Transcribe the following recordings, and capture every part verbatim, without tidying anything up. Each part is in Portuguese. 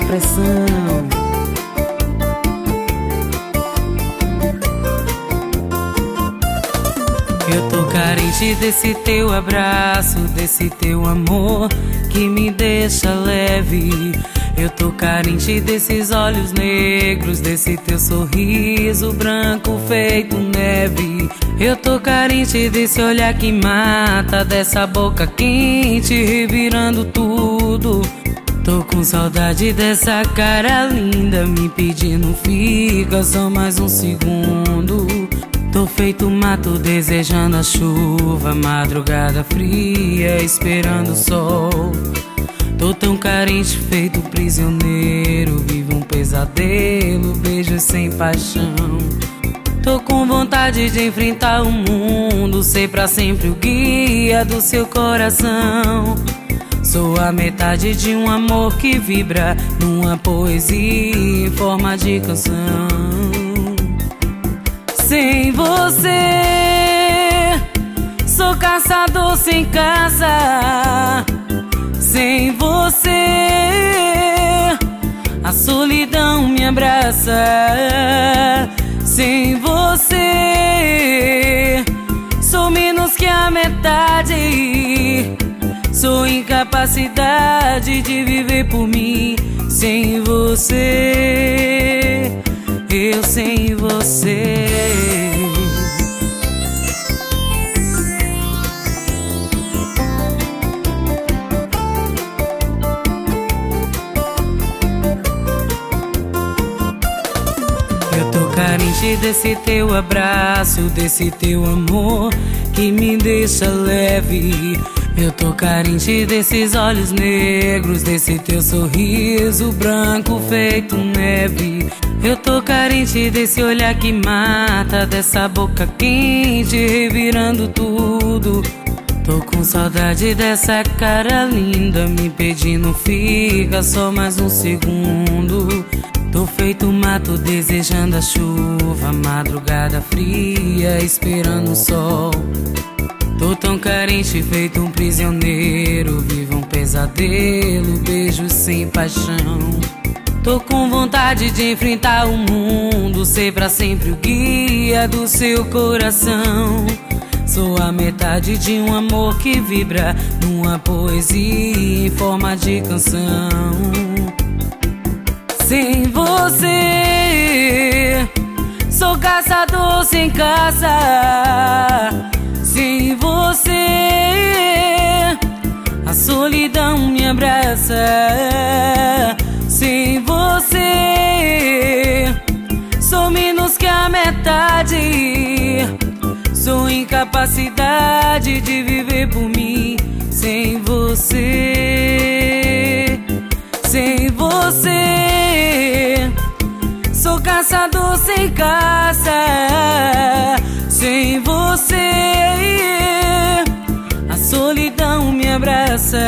pressão. Eu tô carente desse teu abraço, desse teu amor que me deixa leve. Eu tô carente desses olhos negros, desse teu sorriso branco feito neve. Eu tô carente desse olhar que mata, dessa boca quente revirando tudo. Tô com saudade dessa cara linda me pedindo fica só mais um segundo. Tô feito mato desejando a chuva, madrugada fria esperando o sol. Tô tão carente feito prisioneiro, vivo um pesadelo, beijo sem paixão. Tô com vontade de enfrentar o mundo, ser pra sempre o guia do seu coração. Sou a metade de um amor que vibra numa poesia em forma de canção. Sem você, sou caçador sem caça. Sem você, a solidão me abraça. Sem você, sou menos que a metade. Sou incapacidade de viver por mim. Sem você, eu sem você. Eu tô carente desse teu abraço, desse teu amor que me deixa leve. Eu tô carente desses olhos negros, desse teu sorriso branco feito neve. Eu tô carente desse olhar que mata, dessa boca quente revirando tudo. Tô com saudade dessa cara linda me pedindo fica só mais um segundo. Tô feito mato desejando a chuva, madrugada fria esperando o sol. Tô tão carente feito um prisioneiro, vivo um pesadelo, beijo sem paixão. Tô com vontade de enfrentar o mundo, ser pra sempre o guia do seu coração. Sou a metade de um amor que vibra numa poesia em forma de canção. Sem você, sou caçador sem caça. Sem você, a solidão me abraça. Sem você, sou menos que a metade. Sou incapacidade de viver por mim. Sem você, sem você, sou caçador sem caça. Sem você, a solidão me abraça.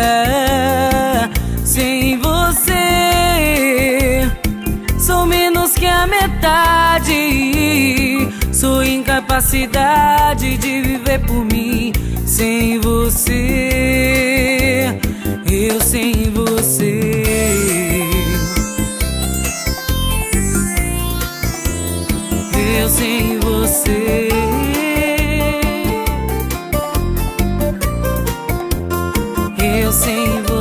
Sem você, sou menos que a metade. Sou incapacidade de viver por mim. Sem você, eu sem você. Eu sem você. Eu sem você.